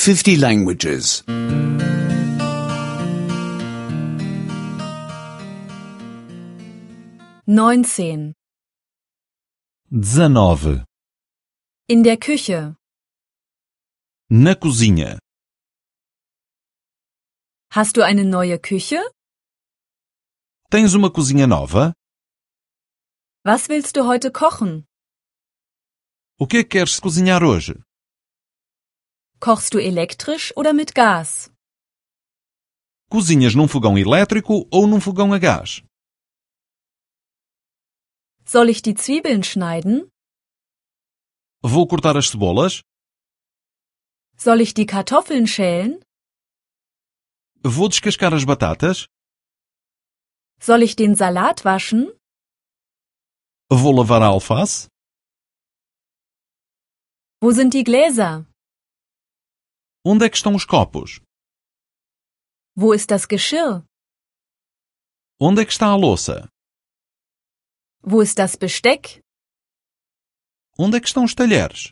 50 languages. 19. 19. In der Küche. Na cozinha. Hast du eine neue Küche? Tens uma cozinha nova? Was willst du heute kochen? O que é que queres cozinhar hoje? Kochst du elektrisch oder mit Gas? Cozinhas num fogão elétrico ou num fogão a gás? Soll ich die Zwiebeln schneiden? Vou cortar as cebolas? Soll ich die Kartoffeln schälen? Vou descascar as batatas? Soll ich den Salat waschen? Vou lavar a alface? Wo sind die Gläser? Onde é que estão os copos? Wo ist das Geschirr? Onde é que está a louça? Wo ist das Besteck? Onde é que estão os talheres?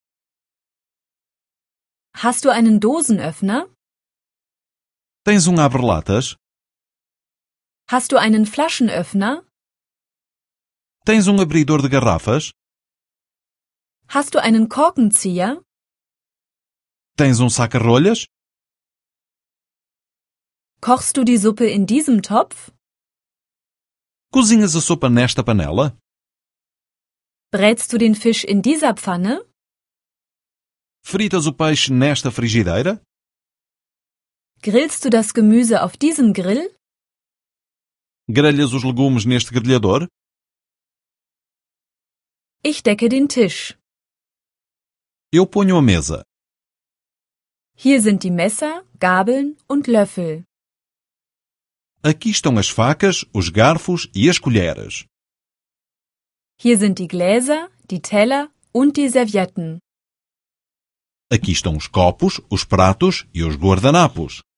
Hast du einen Dosenöffner? Tens abre-latas? Hast du einen Flaschenöffner? Tens abridor de garrafas? Hast du einen Korkenzieher? Tens saca-rolhas? Kochst du die Suppe in diesem Topf? Cozinhas a sopa nesta panela? Brätst du den Fisch in dieser Pfanne? Fritas o peixe nesta frigideira? Grillst du das Gemüse auf diesem Grill? Grelhas os legumes neste grelhador? Ich decke den Tisch. Eu ponho a mesa. Hier sind die Messer, Gabeln und Löffel. Aqui estão as facas, os garfos e as colheres. Hier sind die Gläser, die Teller und die Servietten. Aqui estão os copos, os pratos e os guardanapos.